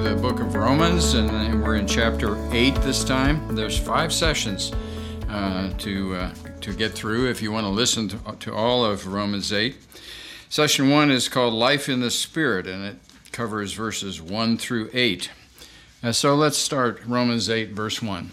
the book of Romans, and we're in chapter 8 this time. There's 5 sessions to get through if you want to listen to all of Romans 8. Session 1 is called Life in the Spirit, and it covers verses 1 through 8. So let's start Romans 8, verse 1.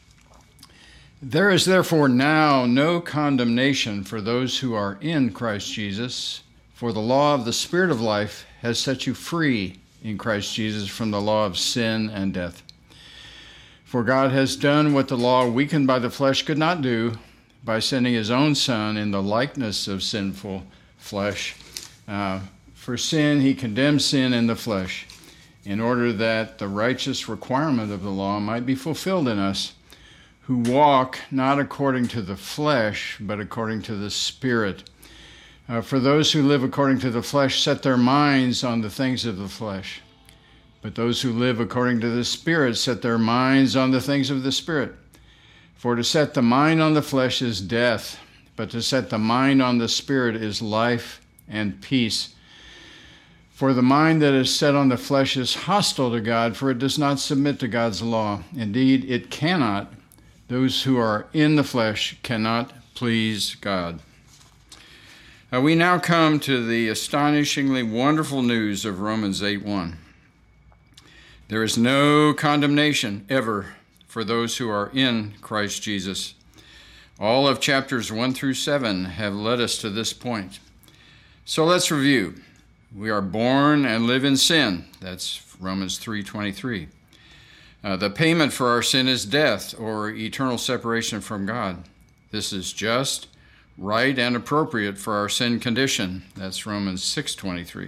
There is therefore now no condemnation for those who are in Christ Jesus, for the law of the Spirit of life has set you free in Christ Jesus from the law of sin and death. For God has done what the law, weakened by the flesh, could not do by sending his own Son in the likeness of sinful flesh. For sin, he condemned sin in the flesh, in order that the righteous requirement of the law might be fulfilled in us, who walk not according to the flesh, but according to the Spirit. For those who live according to the flesh set their minds on the things of the flesh, but those who live according to the Spirit set their minds on the things of the Spirit. For to set the mind on the flesh is death, but to set the mind on the Spirit is life and peace. For the mind that is set on the flesh is hostile to God, for it does not submit to God's law. Indeed, it cannot. Those who are in the flesh cannot please God. We now come to the astonishingly wonderful news of Romans 8:1. There is no condemnation ever for those who are in Christ Jesus. All of chapters 1 through 7 have led us to this point. So let's review. We are born and live in sin. That's Romans 3:23. The payment for our sin is death or eternal separation from God. This is just, right, and appropriate for our sin condition. That's Romans 6:23.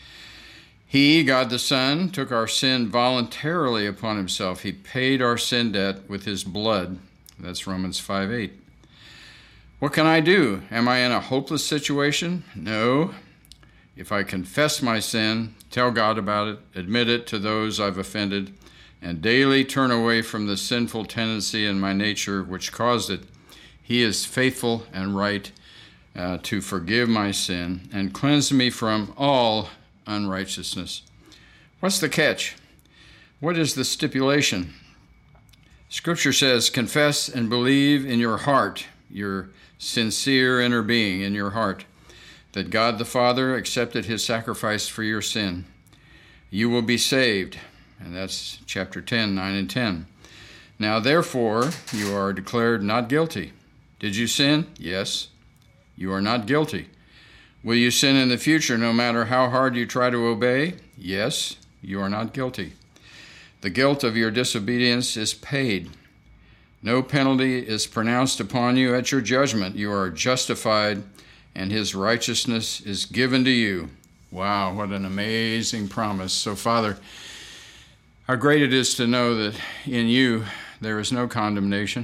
He, God the Son, took our sin voluntarily upon himself. He paid our sin debt with his blood. That's Romans 5:8. What can I do? Am I in a hopeless situation? No. If I confess my sin, tell God about it, admit it to those I've offended, and daily turn away from the sinful tendency in my nature which caused it, he is faithful and right to forgive my sin and cleanse me from all unrighteousness. What's the catch? What is the stipulation? Scripture says, confess and believe in your heart, your sincere inner being in your heart, that God the Father accepted his sacrifice for your sin. You will be saved. And that's chapter 10, 9 and 10. Now, therefore, you are declared not guilty. Did you sin? Yes. You are not guilty. Will you sin in the future no matter how hard you try to obey? Yes. You are not guilty. The guilt of your disobedience is paid. No penalty is pronounced upon you at your judgment. You are justified, and his righteousness is given to you. Wow, what an amazing promise. So, Father, how great it is to know that in you there is no condemnation.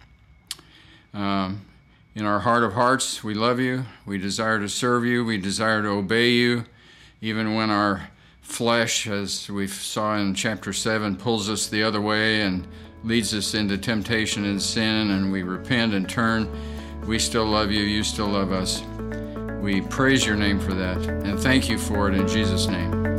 In our heart of hearts, we love you. We desire to serve you. We desire to obey you, even when our flesh, as we saw in chapter 7, pulls us the other way and leads us into temptation and sin, and we repent and turn. We still love you. You still love us. We praise your name for that, and thank you for it in Jesus' name.